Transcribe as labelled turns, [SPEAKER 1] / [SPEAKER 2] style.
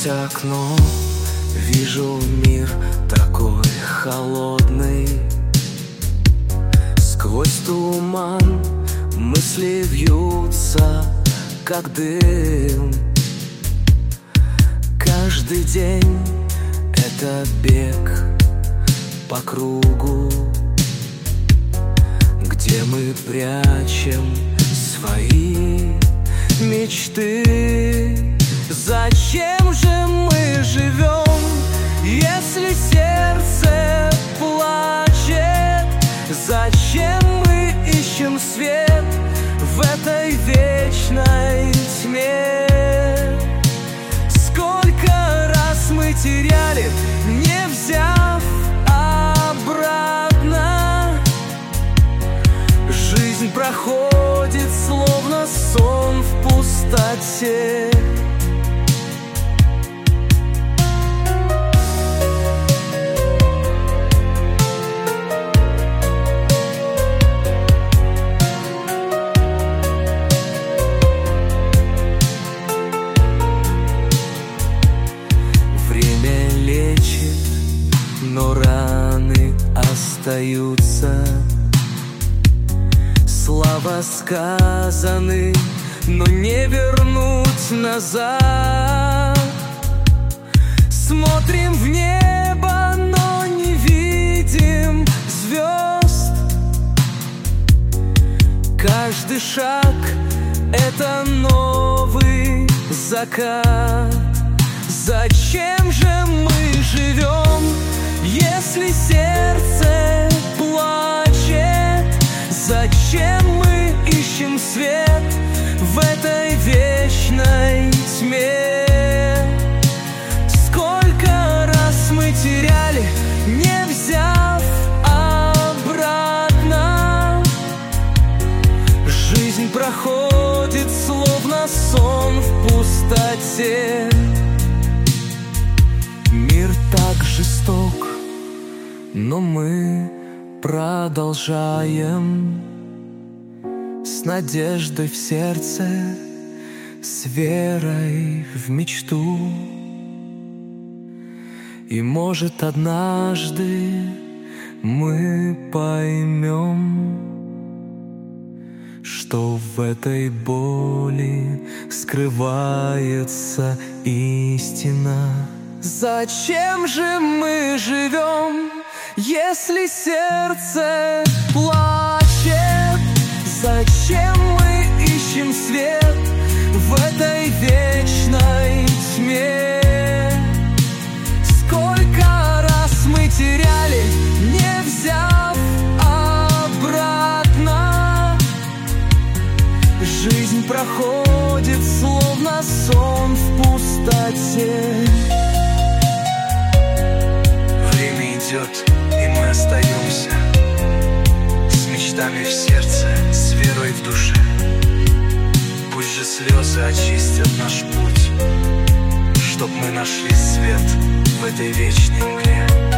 [SPEAKER 1] Сквозь окно вижу мир такой холодный. Сквозь туман мысли вьются, как дым. Каждый день это бег по кругу, где мы прячем свои мечты. Зачем же мы живем, если сердце плачет? Зачем мы ищем свет в этой вечной тьме? Сколько раз мы теряли, не взяв обратно. Жизнь проходит, словно сон в пустоте. Но раны остаются, слова сказаны, но не вернуть назад. Смотрим в небо, но не видим звезд. Каждый шаг — это новый закат. Зачем же мы живем, если сердце плачет? Зачем мы ищем свет в этой вечной тьме? Сколько раз мы теряли, не взяв обратно. Жизнь проходит, словно сон в пустоте. Мир так жесток, но мы продолжаем с надеждой в сердце, с верой в мечту. И может однажды мы поймем, что в этой боли скрывается истина. Зачем же мы живем, если сердце плачет? Зачем мы ищем свет в этой вечной тьме? Сколько раз мы теряли, не взяв обратно. Жизнь проходит, словно сон в пустоте.
[SPEAKER 2] Время идет, и мы остаемся с мечтами в сердце, с верой в душе. Пусть же слезы очистят наш путь, чтоб мы нашли свет в этой вечной мгле.